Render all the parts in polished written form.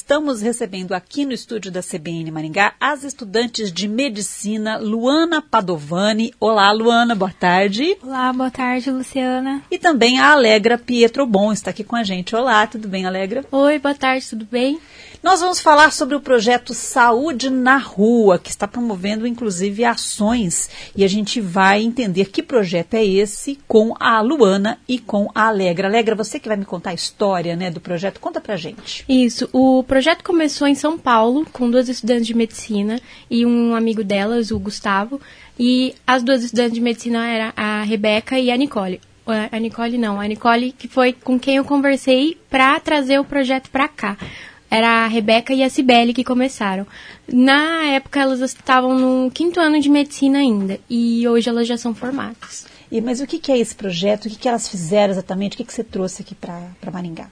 estamos recebendo aqui no estúdio da CBN Maringá as estudantes de medicina Luana Padovani. Olá, Luana, boa tarde. Olá, boa tarde, Luciana. E também a Alegra Pietrobon está aqui com a gente. Olá, tudo bem, Alegra? Oi, boa tarde, tudo bem? Nós vamos falar sobre o projeto Saúde na Rua, que está promovendo, inclusive, ações. E a gente vai entender que projeto é esse com a Luana e com a Alegra. Alegra, você que vai me contar a história, né, do projeto, conta pra gente. Isso, o projeto começou em São Paulo, com 2 estudantes de medicina e um amigo delas, o Gustavo. E as 2 estudantes de medicina eram a Rebeca e a Nicole. A Nicole que foi com quem eu conversei para trazer o projeto para cá. Era a Rebeca e a Cibele que começaram. Na época, elas estavam no 5º ano de medicina ainda. E hoje elas já são formadas. Mas o que é esse projeto? O que elas fizeram exatamente? O que você trouxe aqui para Maringá?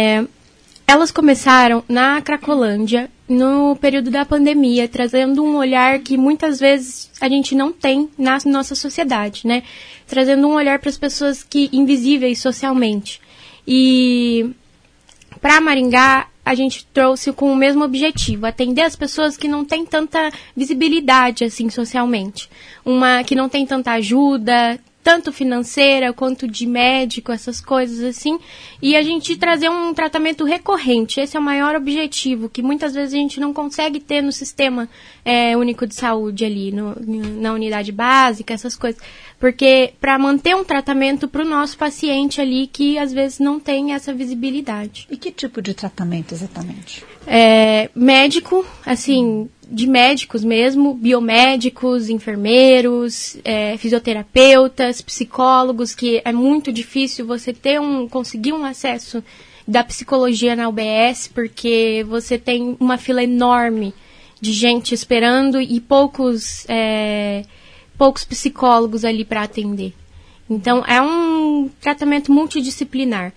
Elas começaram na Cracolândia, no período da pandemia, trazendo um olhar que muitas vezes a gente não tem na nossa sociedade, né? Trazendo um olhar para as pessoas invisíveis socialmente. E para Maringá, a gente trouxe com o mesmo objetivo, atender as pessoas que não têm tanta visibilidade assim socialmente, que não tem tanta ajuda, tanto financeira quanto de médico, essas coisas assim, e a gente trazer um tratamento recorrente. Esse é o maior objetivo, que muitas vezes a gente não consegue ter no sistema único de saúde ali, na unidade básica, essas coisas, porque para manter um tratamento para o nosso paciente ali, que às vezes não tem essa visibilidade. E que tipo de tratamento exatamente? Médico, assim, de médicos mesmo, biomédicos, enfermeiros, fisioterapeutas, psicólogos, que é muito difícil você conseguir um acesso da psicologia na UBS, porque você tem uma fila enorme de gente esperando e poucos psicólogos ali para atender. Então, é um tratamento multidisciplinar.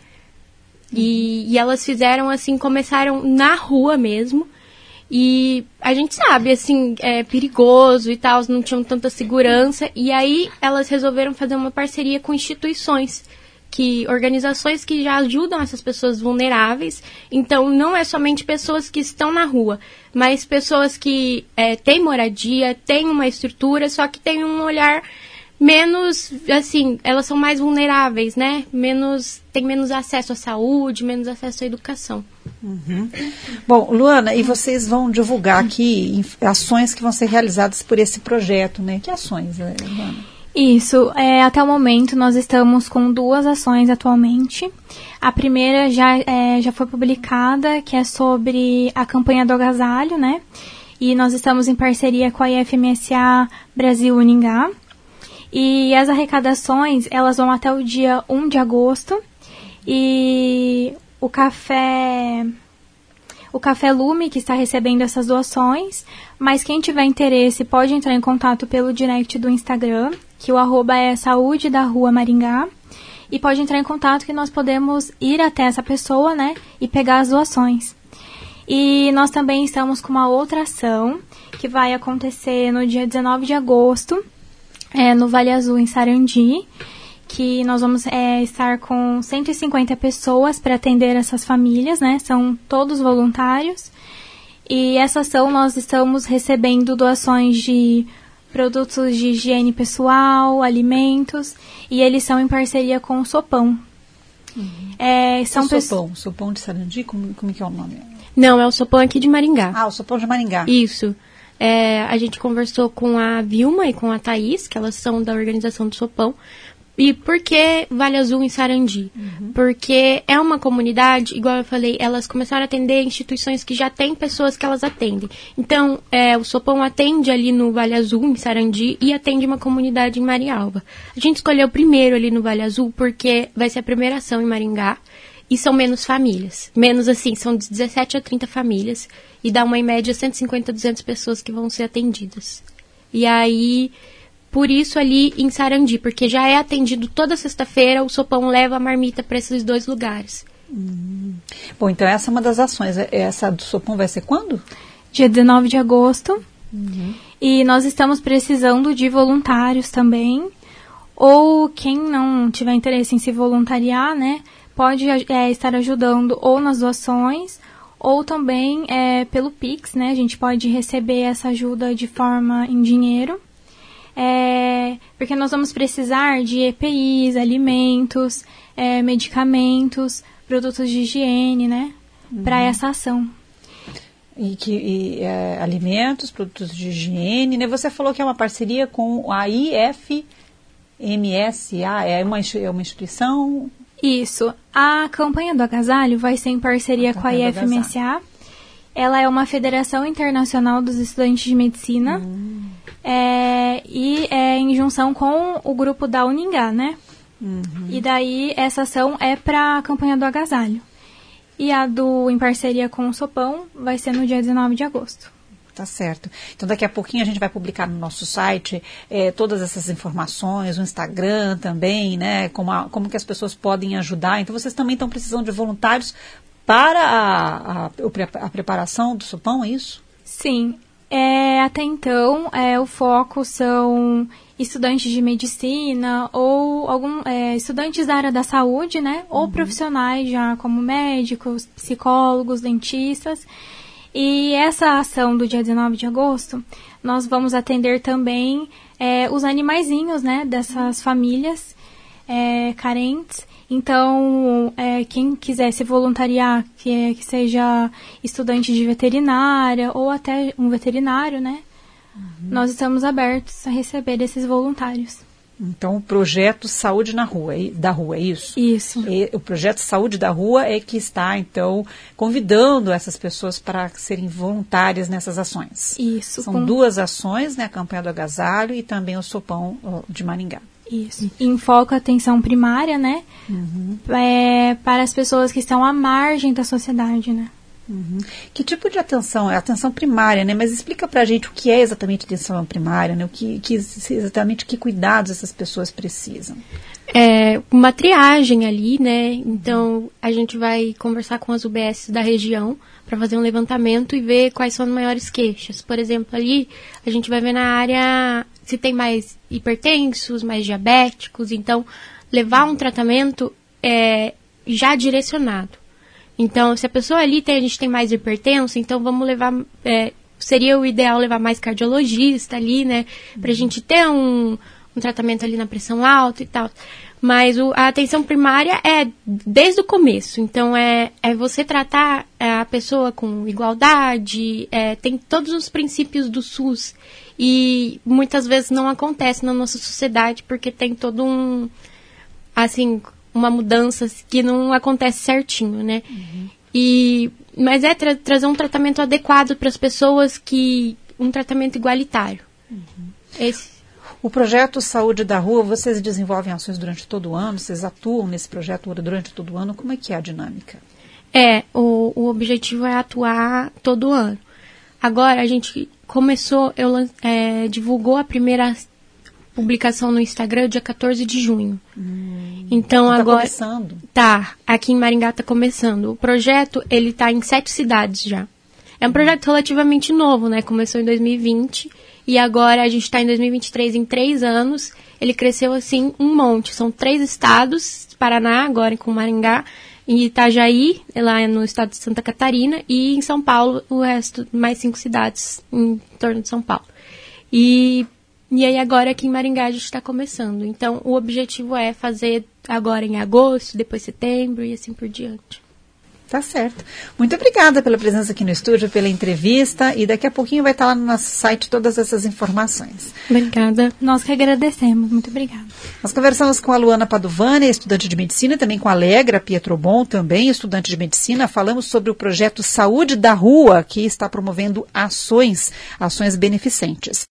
E elas fizeram assim, começaram na rua mesmo. E a gente sabe, assim, é perigoso e tal, não tinham tanta segurança. E aí elas resolveram fazer uma parceria com instituições, organizações que já ajudam essas pessoas vulneráveis. Então, não é somente pessoas que estão na rua, mas pessoas que têm moradia, têm uma estrutura, só que têm um olhar menos, assim, elas são mais vulneráveis, né? Tem menos acesso à saúde, menos acesso à educação. Uhum. Bom, Luana, e vocês vão divulgar aqui ações que vão ser realizadas por esse projeto, né? Que ações, Luana? Isso, até o momento nós estamos com 2 ações atualmente. A primeira já foi publicada, que é sobre a campanha do agasalho, né? E nós estamos em parceria com a IFMSA Brasil Uningá. E as arrecadações, elas vão até o dia 1 de agosto. E o Café Lume, que está recebendo essas doações, mas quem tiver interesse pode entrar em contato pelo direct do Instagram, que o @ é Saúde da Rua Maringá, e pode entrar em contato que nós podemos ir até essa pessoa, né, e pegar as doações. E nós também estamos com uma outra ação, que vai acontecer no dia 19 de agosto, no Vale Azul, em Sarandi, que nós vamos estar com 150 pessoas para atender essas famílias, né? São todos voluntários. E essa ação nós estamos recebendo doações de produtos de higiene pessoal, alimentos, e eles são em parceria com o Sopão. Uhum. Sopão de Sarandi, como que é o nome? Não, é o Sopão aqui de Maringá. Ah, o Sopão de Maringá. Isso. A gente conversou com a Vilma e com a Thaís, que elas são da organização do Sopão. E por que Vale Azul em Sarandi? Uhum. Porque é uma comunidade, igual eu falei, elas começaram a atender instituições que já têm pessoas que elas atendem. Então, o Sopão atende ali no Vale Azul, em Sarandi, e atende uma comunidade em Marialva. A gente escolheu primeiro ali no Vale Azul porque vai ser a primeira ação em Maringá. E são menos famílias. Menos assim, são de 17 a 30 famílias. E dá uma em média 150 a 200 pessoas que vão ser atendidas. E aí, por isso ali em Sarandi, porque já é atendido toda sexta-feira, o Sopão leva a marmita para esses 2 lugares. Bom, então essa é uma das ações. Essa do Sopão vai ser quando? Dia 19 de agosto. Uhum. E nós estamos precisando de voluntários também. Ou quem não tiver interesse em se voluntariar, né? Pode estar ajudando ou nas doações ou também pelo Pix, né? A gente pode receber essa ajuda de forma em dinheiro, porque nós vamos precisar de EPIs, alimentos, medicamentos, produtos de higiene, né? Para essa ação. Alimentos, produtos de higiene, né? Você falou que é uma parceria com a IFMSA, é uma instituição... Isso. A campanha do agasalho vai ser em parceria com a IFMSA. Ela é uma federação internacional dos estudantes de medicina e é em junção com o grupo da Uningá, né? E daí essa ação é para a campanha do agasalho. E a em parceria com o Sopão vai ser no dia 19 de agosto. Tá certo. Então, daqui a pouquinho a gente vai publicar no nosso site todas essas informações, o Instagram também, né? Como que as pessoas podem ajudar. Então, vocês também estão precisando de voluntários para a preparação do sopão, é isso? Sim. Até então, o foco são estudantes de medicina ou estudantes da área da saúde, né? Ou profissionais já como médicos, psicólogos, dentistas. E essa ação do dia 19 de agosto, nós vamos atender também os animaizinhos, né, dessas famílias carentes. Então, quem quiser se voluntariar, que seja estudante de veterinária ou até um veterinário, né, nós estamos abertos a receber esses voluntários. Então, o projeto Saúde da Rua, é isso? Isso. O projeto Saúde da Rua é que está, então, convidando essas pessoas para serem voluntárias nessas ações. Isso. São duas ações, né? A campanha do agasalho e também o sopão de Maringá. Isso. Em foco a atenção primária, né? Para as pessoas que estão à margem da sociedade, né? Que tipo de atenção? É atenção primária, né? Mas explica pra gente o que é exatamente atenção primária, né? Exatamente que cuidados essas pessoas precisam. Uma triagem ali, né? Então, a gente vai conversar com as UBS da região para fazer um levantamento e ver quais são as maiores queixas. Por exemplo, ali a gente vai ver na área se tem mais hipertensos, mais diabéticos. Então, levar um tratamento já direcionado. Então, se a pessoa ali a gente tem mais hipertenso, então vamos levar, seria o ideal levar mais cardiologista ali, né? Pra gente ter um tratamento ali na pressão alta e tal. Mas a atenção primária é desde o começo. Então, é você tratar a pessoa com igualdade, tem todos os princípios do SUS. E muitas vezes não acontece na nossa sociedade, porque tem todo uma mudança que não acontece certinho, né? Mas trazer um tratamento adequado para as pessoas, um tratamento igualitário. O projeto Saúde da Rua, vocês desenvolvem ações durante todo o ano? Vocês atuam nesse projeto durante todo o ano? Como é que é a dinâmica? O objetivo é atuar todo ano. Agora, a gente começou, divulgou a primeira publicação no Instagram dia 14 de junho. Então agora começando. Aqui em Maringá está começando. O projeto, ele está em 7 cidades já. É um projeto relativamente novo, né? Começou em 2020 e agora a gente está em 2023, em 3 anos. Ele cresceu assim um monte. São 3 estados, Paraná, agora com Maringá, em Itajaí, lá no estado de Santa Catarina, e em São Paulo, o resto, mais 5 cidades em torno de São Paulo. E aí agora aqui em Maringá a gente está começando. Então o objetivo é fazer agora em agosto, depois setembro e assim por diante. Tá certo. Muito obrigada pela presença aqui no estúdio, pela entrevista, e daqui a pouquinho vai estar lá no nosso site todas essas informações. Obrigada. Nós que agradecemos. Muito obrigada. Nós conversamos com a Luana Padovani, estudante de medicina, também com a Alegra Pietrobon, também estudante de medicina. Falamos sobre o projeto Saúde da Rua, que está promovendo ações beneficentes.